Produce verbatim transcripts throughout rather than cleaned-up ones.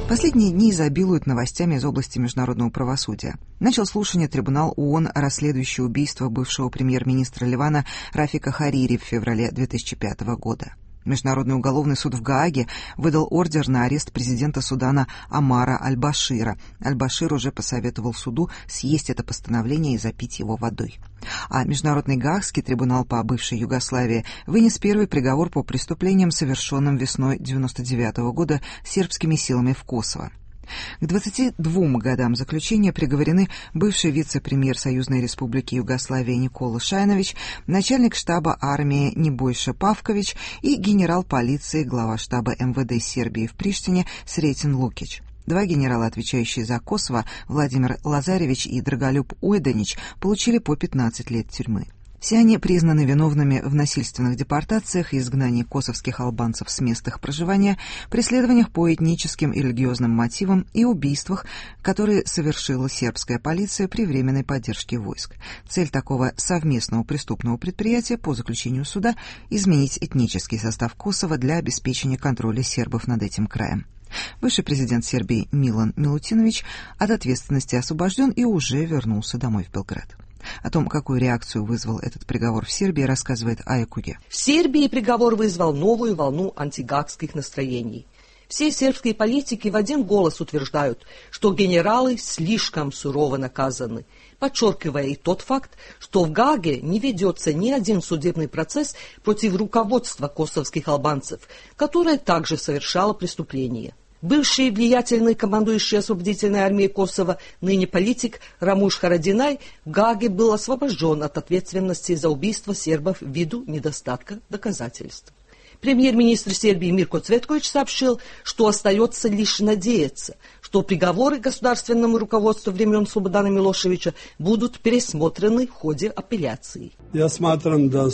Последние дни изобилуют новостями из области международного правосудия. Начал слушание трибунал ООН, расследующий убийство бывшего премьер-министра Ливана Рафика Харири в феврале две тысячи пятого года. Международный уголовный суд в Гааге выдал ордер на арест президента Судана Омара Аль-Башира. Аль-Башир уже посоветовал суду съесть это постановление и запить его водой. А Международный Гаагский трибунал по бывшей Югославии вынес первый приговор по преступлениям, совершенным весной девяносто девятого года сербскими силами в Косово. К двадцати двум годам заключения приговорены бывший вице-премьер Союзной Республики Югославия Никола Шайнович, начальник штаба армии Небойша Павкович и генерал полиции, глава штаба эм вэ дэ Сербии в Приштине Сретен Лукич. Два генерала, отвечающие за Косово, Владимир Лазаревич и Драголюб Ойданич, получили по пятнадцать лет тюрьмы. Все они признаны виновными в насильственных депортациях и изгнании косовских албанцев с мест их проживания, преследованиях по этническим и религиозным мотивам и убийствах, которые совершила сербская полиция при временной поддержке войск. Цель такого совместного преступного предприятия по заключению суда – изменить этнический состав Косово для обеспечения контроля сербов над этим краем. Бывший президент Сербии Милан Милутинович от ответственности освобожден и уже вернулся домой в Белград. О том, какую реакцию вызвал этот приговор в Сербии, рассказывает Ая Куге. В Сербии приговор вызвал новую волну антигаагских настроений. Все сербские политики в один голос утверждают, что генералы слишком сурово наказаны, подчеркивая и тот факт, что в Гааге не ведется ни один судебный процесс против руководства косовских албанцев, которое также совершало преступление. Бывший влиятельный командующий освободительной армией Косово, ныне политик Рамуш Харадинай, в Гааге был освобожден от ответственности за убийство сербов ввиду недостатка доказательств. Премьер-министр Сербии Мирко Цветкович сообщил, что остается лишь надеяться, что приговоры государственному руководству времен Слободана Милошевича будут пересмотрены в ходе апелляции. Я считаю,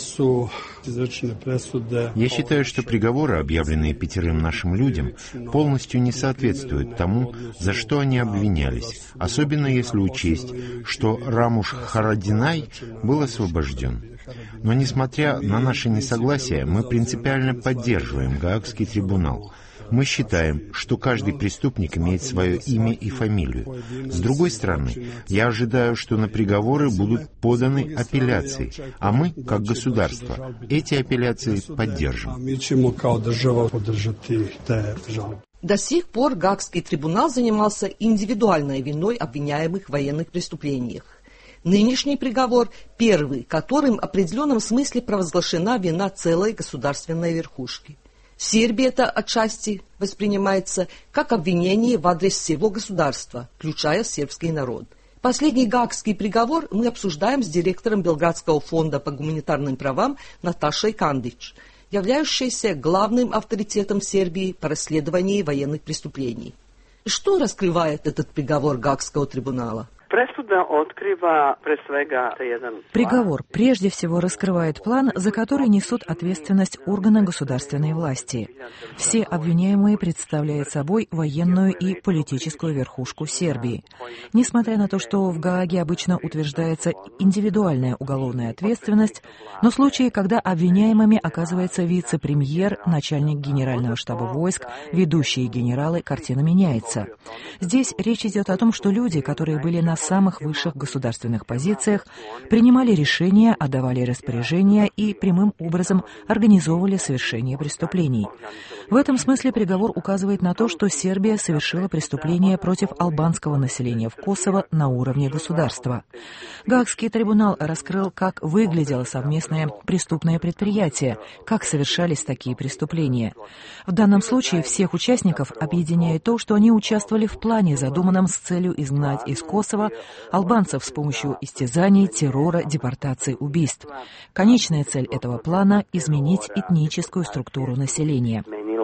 что приговоры, объявленные пятерым нашим людям, полностью не соответствуют тому, за что они обвинялись, особенно если учесть, что Рамуш Харадинай был освобожден. Но, несмотря на наше несогласие, мы принципиально поддерживаем Гаагский трибунал. Мы считаем, что каждый преступник имеет свое имя и фамилию. С другой стороны, я ожидаю, что на приговоры будут поданы апелляции, а мы, как государство, эти апелляции поддержим. До сих пор Гаагский трибунал занимался индивидуальной виной обвиняемых в военных преступлениях. Нынешний приговор – первый, которым в определенном смысле провозглашена вина целой государственной верхушки. В Сербии это отчасти воспринимается как обвинение в адрес всего государства, включая сербский народ. Последний гаагский приговор мы обсуждаем с директором Белградского фонда по гуманитарным правам Наташей Кандич, являющейся главным авторитетом Сербии по расследованию военных преступлений. Что раскрывает этот приговор Гаагского трибунала? Приговор прежде всего раскрывает план, за который несут ответственность органы государственной власти. Все обвиняемые представляют собой военную и политическую верхушку Сербии. Несмотря на то, что в Гааге обычно утверждается индивидуальная уголовная ответственность, но случаи, когда обвиняемыми оказывается вице-премьер, начальник генерального штаба войск, ведущие генералы, картина меняется. Здесь речь идет о том, что люди, которые были на самых высших государственных позициях, принимали решения, отдавали распоряжения и прямым образом организовывали совершение преступлений. В этом смысле приговор указывает на то, что Сербия совершила преступление против албанского населения в Косово на уровне государства. Гаагский трибунал раскрыл, как выглядело совместное преступное предприятие, как совершались такие преступления. В данном случае всех участников объединяет то, что они участвовали в плане, задуманном с целью изгнать из Косово албанцев с помощью истязаний, террора, депортации, убийств. Конечная цель этого плана – изменить этническую структуру населения.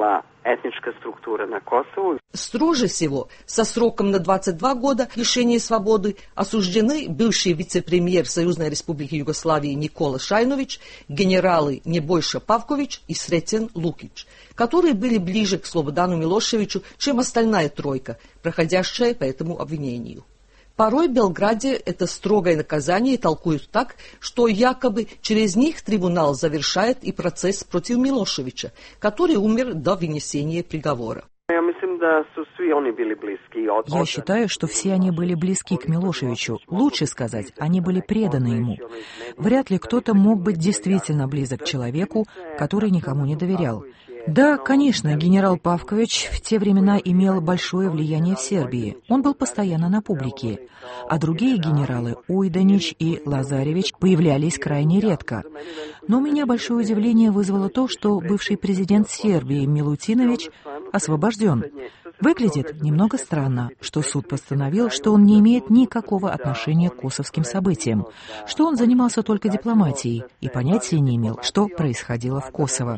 Строже всего, со сроком на двадцать два года лишения свободы, осуждены бывший вице-премьер Союзной Республики Югославии Никола Шайнович, генералы Небойша Павкович и Сретен Лукич, которые были ближе к Слободану Милошевичу, чем остальная тройка, проходящая по этому обвинению. Порой в Белграде это строгое наказание толкуют так, что якобы через них трибунал завершает и процесс против Милошевича, который умер до вынесения приговора. Я считаю, что все они были близки к Милошевичу. Лучше сказать, они были преданы ему. Вряд ли кто-то мог быть действительно близок к человеку, который никому не доверял. Да, конечно, генерал Павкович в те времена имел большое влияние в Сербии. Он был постоянно на публике. А другие генералы, Уйданич и Лазаревич, появлялись крайне редко. Но у меня большое удивление вызвало то, что бывший президент Сербии Милутинович освобожден. Выглядит немного странно, что суд постановил, что он не имеет никакого отношения к косовским событиям, что он занимался только дипломатией и понятия не имел, что происходило в Косово.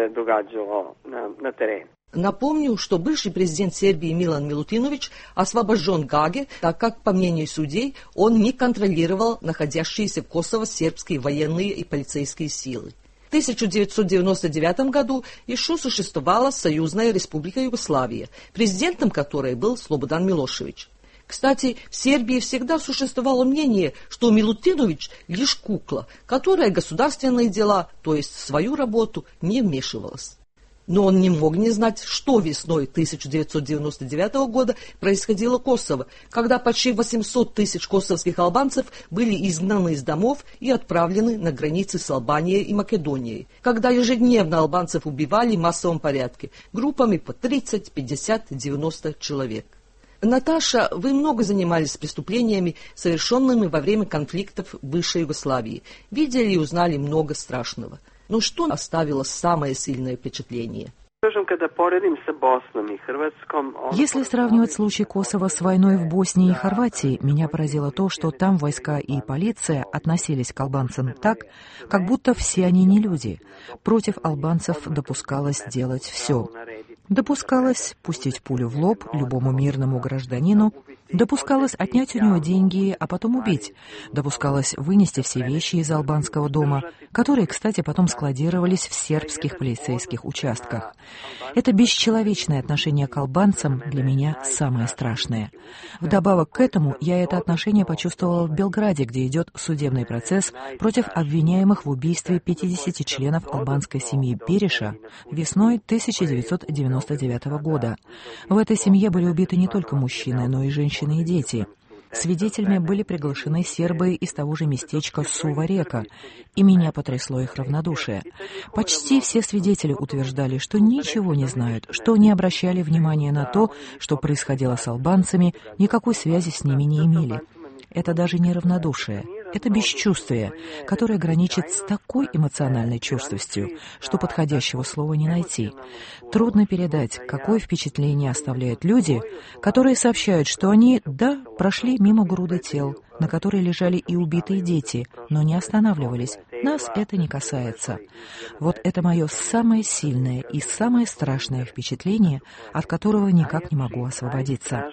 Напомню, что бывший президент Сербии Милан Милутинович освобожден в Гааге, так как, по мнению судей, он не контролировал находящиеся в Косово сербские военные и полицейские силы. В тысяча девятьсот девяносто девятом году еще существовала Союзная Республика Югославия, президентом которой был Слободан Милошевич. Кстати, в Сербии всегда существовало мнение, что Милутинович лишь кукла, которая в государственные дела, то есть в свою работу, не вмешивалась. Но он не мог не знать, что весной тысяча девятьсот девяносто девятого года происходило в Косово, когда почти восемьсот тысяч косовских албанцев были изгнаны из домов и отправлены на границы с Албанией и Македонией, когда ежедневно албанцев убивали в массовом порядке, группами по тридцать, пятьдесят, девяносто человек. Наташа, вы много занимались преступлениями, совершенными во время конфликтов в бывшей Югославии. Видели и узнали много страшного. Но что оставило самое сильное впечатление? Если сравнивать случай Косово с войной в Боснии и Хорватии, меня поразило то, что там войска и полиция относились к албанцам так, как будто все они не люди. Против албанцев допускалось делать все. Допускалось пустить пулю в лоб любому мирному гражданину, допускалось отнять у него деньги, а потом убить. Допускалось вынести все вещи из албанского дома, которые, кстати, потом складировались в сербских полицейских участках. Это бесчеловечное отношение к албанцам для меня самое страшное. Вдобавок к этому я это отношение почувствовала в Белграде, где идет судебный процесс против обвиняемых в убийстве пятидесяти членов албанской семьи Бериша весной тысяча девятьсот девяносто девятого года. В этой семье были убиты не только мужчины, но и женщины и дети. Свидетелями были приглашены сербы из того же местечка Сува-Река, и меня потрясло их равнодушие. Почти все свидетели утверждали, что ничего не знают, что не обращали внимания на то, что происходило с албанцами, никакой связи с ними не имели. Это даже не равнодушие, это бесчувствие, которое граничит с такой эмоциональной черствостью, что подходящего слова не найти. Трудно передать, какое впечатление оставляют люди, которые сообщают, что они, да, прошли мимо груды тел, на которой лежали и убитые дети, но не останавливались. Нас это не касается. Вот это мое самое сильное и самое страшное впечатление, от которого никак не могу освободиться.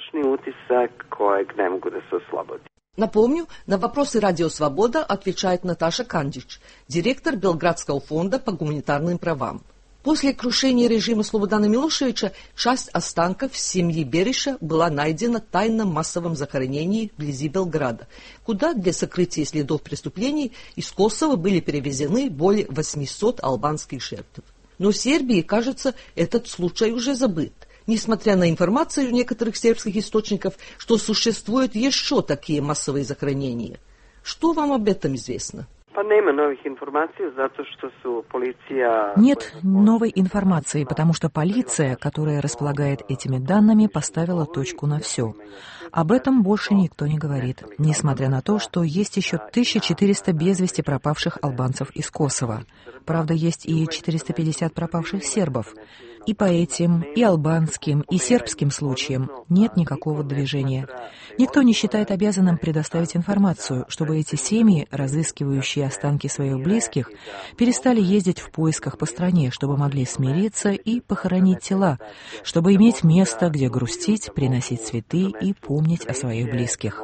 Напомню, на вопросы «Радио Свобода» отвечает Наташа Кандич, директор Белградского фонда по гуманитарным правам. После крушения режима Слободана Милошевича часть останков семьи Бериша была найдена в тайном массовом захоронении вблизи Белграда, куда для сокрытия следов преступлений из Косово были перевезены более восьмисот албанских жертв. Но в Сербии, кажется, этот случай уже забыт, несмотря на информацию некоторых сербских источников, что существуют еще такие массовые захоронения. Что вам об этом известно? Нет новой информации, потому что полиция, которая располагает этими данными, поставила точку на все. Об этом больше никто не говорит, несмотря на то, что есть еще тысяча четыреста без вести пропавших албанцев из Косово. Правда, есть и четыреста пятьдесят пропавших сербов. И по этим, и албанским, и сербским случаям нет никакого движения. Никто не считает обязанным предоставить информацию, чтобы эти семьи, разыскивающие останки своих близких, перестали ездить в поисках по стране, чтобы могли смириться и похоронить тела, чтобы иметь место, где грустить, приносить цветы и помнить о своих близких.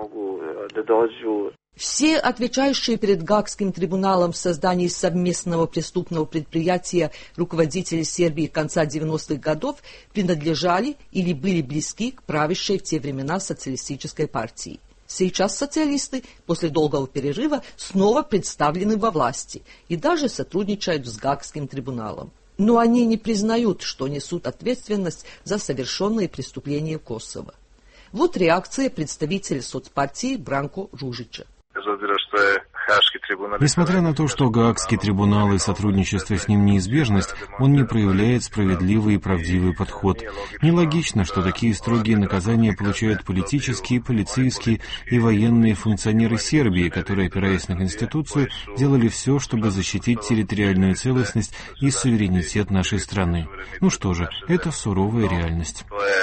Все отвечающие перед Гаагским трибуналом в создании совместного преступного предприятия руководители Сербии конца девяностых годов принадлежали или были близки к правящей в те времена социалистической партии. Сейчас социалисты после долгого перерыва снова представлены во власти и даже сотрудничают с Гаагским трибуналом. но они не признают, что несут ответственность за совершенные преступления Косово. Вот реакция представителя соцпартии Бранко Ружича. Несмотря на то, что Гаагский трибунал и сотрудничество с ним неизбежность, он не проявляет справедливый и правдивый подход. Нелогично, что такие строгие наказания получают политические, полицейские и военные функционеры Сербии, которые, опираясь на Конституцию, делали все, чтобы защитить территориальную целостность и суверенитет нашей страны. Ну что же, это суровая реальность.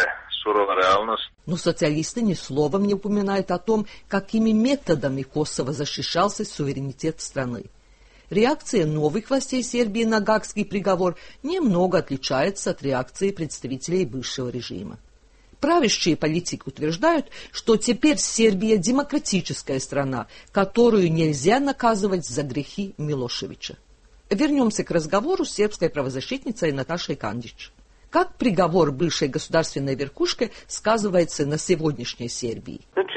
Но социалисты ни словом не упоминают о том, какими методами Косово защищался суверенитет страны. Реакция новых властей Сербии на Гаагский приговор немного отличается от реакции представителей бывшего режима. Правящие политики утверждают, что теперь Сербия демократическая страна, которую нельзя наказывать за грехи Милошевича. Вернемся к разговору с сербской правозащитницей Наташей Кандич. Как приговор бывшей государственной верхушки сказывается на сегодняшней Сербии?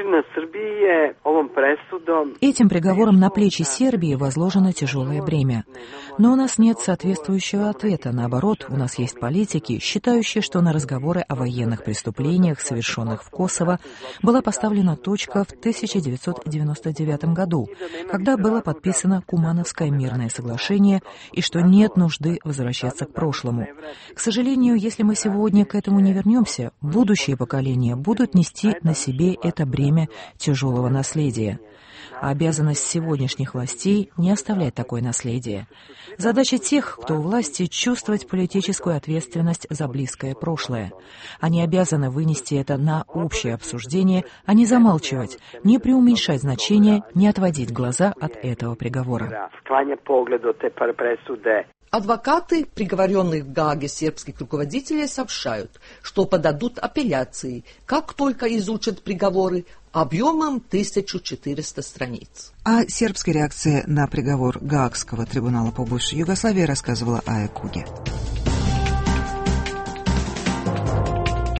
Этим приговором на плечи Сербии возложено тяжелое бремя. Но у нас нет соответствующего ответа. Наоборот, у нас есть политики, считающие, что на разговоры о военных преступлениях, совершенных в Косово, была поставлена точка в тысяча девятьсот девяносто девятом году, когда было подписано Кумановское мирное соглашение, и что нет нужды возвращаться к прошлому. К сожалению, если мы сегодня к этому не вернемся, будущие поколения будут нести на себе это бремя тяжелого наследия. А обязанность сегодняшних властей — не оставлять такое наследие. Задача тех, кто у власти, чувствовать политическую ответственность за близкое прошлое. Они обязаны вынести это на общее обсуждение, а не замалчивать, не преуменьшать значение, не отводить глаза от этого приговора. Адвокаты приговоренных в Гааге сербских руководителей сообщают, что подадут апелляции, как только изучат приговоры, объемом тысяча четыреста страниц. О сербской реакции на приговор Гаагского трибунала по бывшей Югославии рассказывала Ая Куге.